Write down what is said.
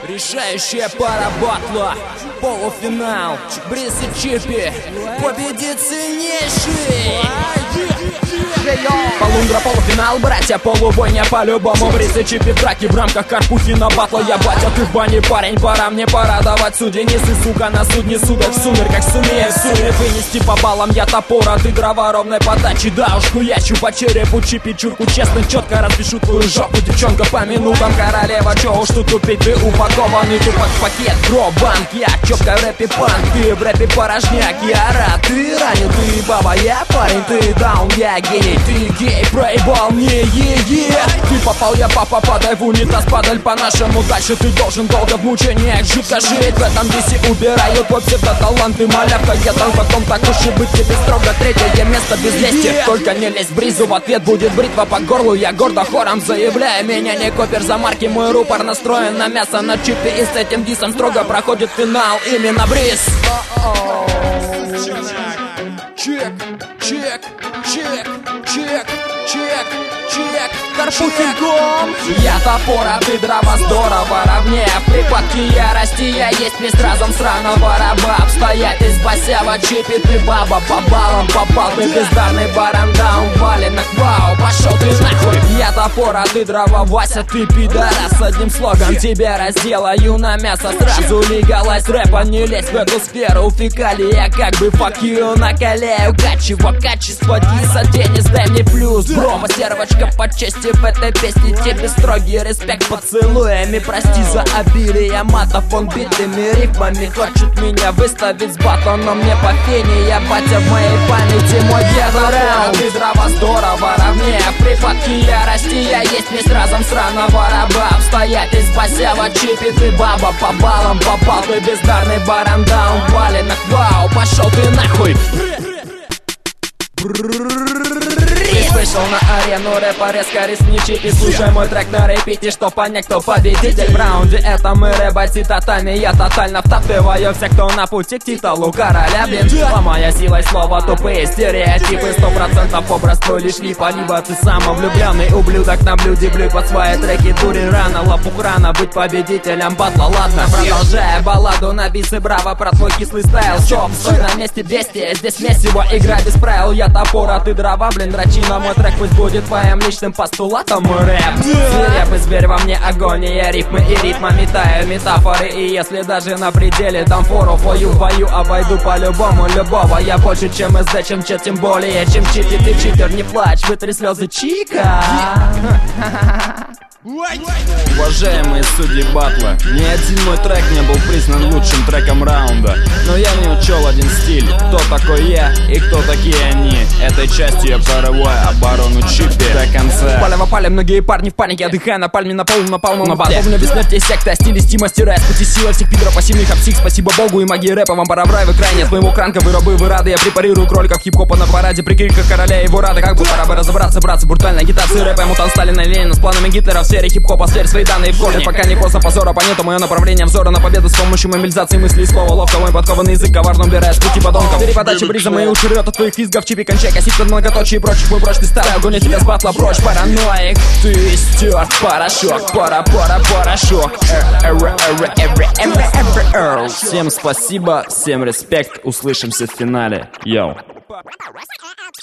Решающая пара батла. Полуфинал. Бриз и Чипи. Победит сильнейший. Полундра, полуфинал, братья, полубойня по-любому. Бриз и Чипи в драке в рамках Карпухина батла. Я батя, ты в бане, парень, пора мне пора давать судьи. Несы, сука, на судне судок в сумерках сумею сумерек вынести по баллам. Я топор, а ты дрова ровной подачи. Да уж хуячу по черепу Чипи чурку. Честно, четко распишу твою жопу, девчонка, по минутам. Королева, чё уж тут тупить, ты упакованный тупак в пакет. Бро, банк, я чёпка в рэпе панк. Ты в рэпе порожняк, я рад. Ты ранен, ты баба, я парень. Ты даун, я гений. Ты гей, проебал мне, Ты попал, я папа, падай в унитаз, падаль по-нашему. Дальше ты должен долго в мучениях жутко жить. В этом весе убирают твой псевдоталант. Ты малявка, я там потом, так уж и быть, тебе строго третье место без лести. Только не лезь в Бризу, в ответ будет бритва по горлу. Я гордо хором заявляю, меня не копер за марки. Мой рупор настроен на мясо, на Чипи. И с этим дисом строго проходит финал. Именно Бриз. Чек, чек, чек, чек, чек, чек. Карпухин. Я топор, а ты дрова, здорово ровнее. В припадке ярости я есть весь разом сраного раба. Обстоятельств басява, Чипи, ты баба. По баллам попал, ты бездарный баран. Даун, валенок, вау, пошел ты нахуй. Я топор, а ты дрова, Вася, ты пидорас. Одним слогом тебя разделаю на мясо. Сразу легалайз рэпа, не лезь в эту сферу. Фекалии, я как бы fuck you накаляю. Качево, качество, диса, теннис, дай мне плюс. Бро, мастеровочка по чести в этой песне. Тебе строгий респект поцелуями. Прости за обилие матов, он битыми рифмами хочет меня выставить с батоном. Мне по фене, я батя в моей памяти. Мой генерал, ты дрова, здорово ровнее. В припадке ярости я есть весь разом сраного раба. Обстоятельств басява, Чипи, ты баба. По баллам попал, ты бездарный баран. Даун, валенок, вау, пошел ты нахуй. Вышел на арену рэпа, резко рискни, Чипи. Слушай мой трек на репите, чтоб понять, кто победитель в раунде. Это мы рэба цитатами, я тотально втаптываю всех, кто на пути к титулу короля, блин. Ломая силой слова тупые стереотипы. 100% образ твой лишь липа. Либо ты самовлюбленный ублюдок на блюде, блюй под свои треки. Дури рано, лопух рано быть победителем батла. Ладно, продолжая балладу на бисы, браво про твой кислый стайл. Стоп, стой на месте, бестия, здесь месиво, игра без правил. Я топор, а ты дрова, блин, дрочи на мой трек, пусть будет твоим личным постулатом мой рэп. Свирепый зверь во мне, агония, рифмы и ритма, метаю метафоры. И если даже на пределе дам фору в бою, обойду по-любому любого. Я больше, чем СД, чем Чет, тем более, чем Чипи. Ты читер, не плачь, вытри слезы, чика. Уважаемые судьи батла, ни один мой трек не был признан лучшим треком раунда. Но я не учел один стиль, кто такой я и кто такие они. Этой частью я прорываю оборону Чипи до конца. Палево пали, многие парни в панике, отдыхая на пальме, на полном на батле. Помню бессмертие секта, стилисти мастера, с пути сила всех пидоров, пассивных псих. Спасибо богу и магии рэпа, вам пора в рай, вы крайне. От моего кранка вы рабы, вы рады, я препарирую кроликов хип-хопа на параде. При криках короля его рады, как бы пора бы разобраться, братцы. Брутальная агитация рэпа, мутант Сталина, Ленина с планами Гитлера. В сфере хип-хопа сверь свои данные в корне, пока не поздно позора. Понятно мое направление взора на победу с помощью мобилизации мыслей. Слова ловко, мой подкованный язык коварно убирает с пути подонков. Переподача Бриза, мои уши рвет от твоих визгов. Чипи, кончай, косить под многоточие и прочих. Мой прочный старый огонь, я тебя с батла прочь. Параноик, ты стерт, порошок, порошок. Всем спасибо, всем респект, услышимся в финале. Йоу.